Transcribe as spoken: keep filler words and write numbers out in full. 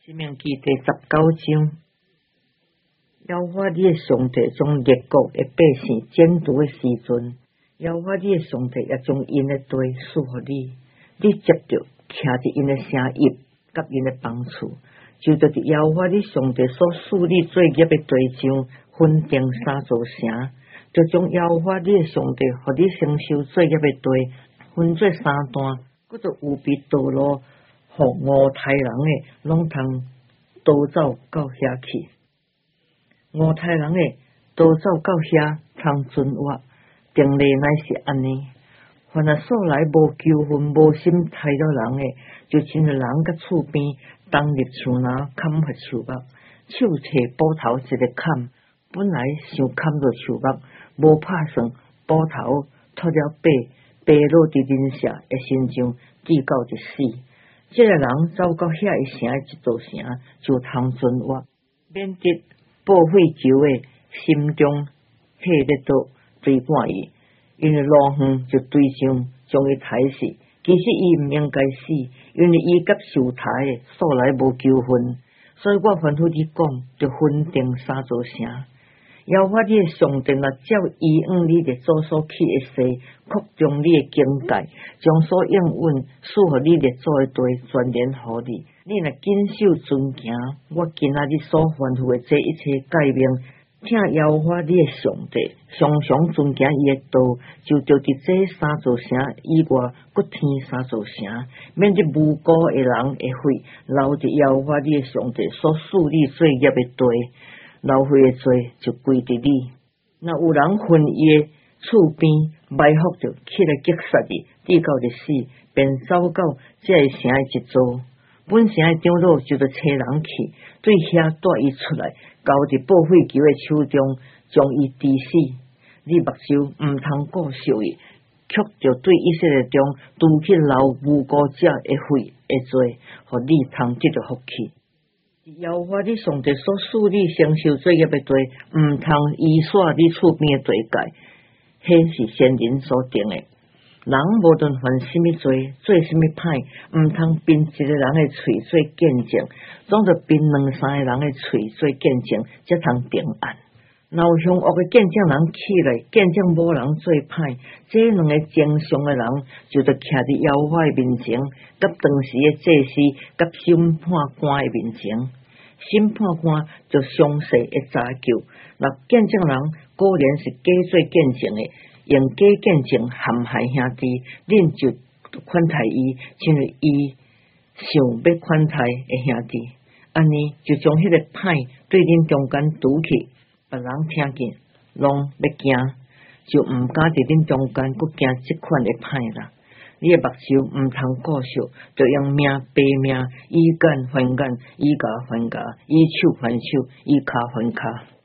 申命记第十九章，耶和华你的上帝将列国的百姓剪除的时阵，耶和华你的上帝也将因的地赐予你，你接着徛伫因的城邑，甲因的房厝，就着耶和华你上帝所赐你做业的地上，分定三座城，就将耶和华你的上帝予你承受做业的地分做三段，搁着有别道路。互五台人诶，拢通逃走到遐去。五台人诶，逃走到遐通存活，定例乃是安尼。凡係素来无求婚、无心杀了人诶，就亲个人甲厝边，当入树林砍伐树木，手摕斧头一个砍，本来想砍落树木，无拍算斧头脱了背，背落伫人舍诶身上，至到一死。这个人走到遐一城一座城，就通存活，免得报废仇的心中火咧倒追赶伊，因为路远就对象将伊杀死。其实伊毋应该死，因为伊甲受杀的素来无求婚，所以我吩咐你讲，就分定三座城。耶和华你的上帝若照依按你的祖所起的誓，扩张你的境界，将所应允赐予你列祖的地全然予你。你若谨守遵行我今仔日所吩咐的这一切诫命，请耶和华你的上帝常常遵行伊的道，就着伫这三座城以外，搁添三座城，免得无辜的人会毁留伫耶和华你的上帝所赐你做业的地。流血的罪就归伫你。若有人分伊的厝边埋伏着起来击杀伊，至到日死，便走到这个城的一座，本城的长老就着找人去，对遐带伊出来，交伫报废球的手中，将伊治死。你目睭毋通顾惜伊，却着对以色列中拄去流无辜者的血的罪，互你通得着福气。耶和华你上帝所赐你承受做业的地，毋通移煞你厝边的地界，迄是先人所定的。人无论犯什么罪，做什么歹，毋通凭一个人的嘴做见证，总着凭两三个人的嘴做见证，才通定案。若有凶恶的见证人起来，见证某人做歹，这两个正常的人就着徛伫耶和华的面前，甲当时的祭司，甲审判官的面前，审判官就详细的查究。若见证人果然是假做见证的，用假见证陷害兄弟，恁就款待伊，亲像伊想要款待的兄弟，安尼就将迄个歹对恁中间拄去。别人听见，拢要惊，就毋敢伫恁中间搁惊即款的歹啦。你的目睭毋通顾惜，就用命赔命，以眼还眼，以牙还牙，以手还手，以骹还骹。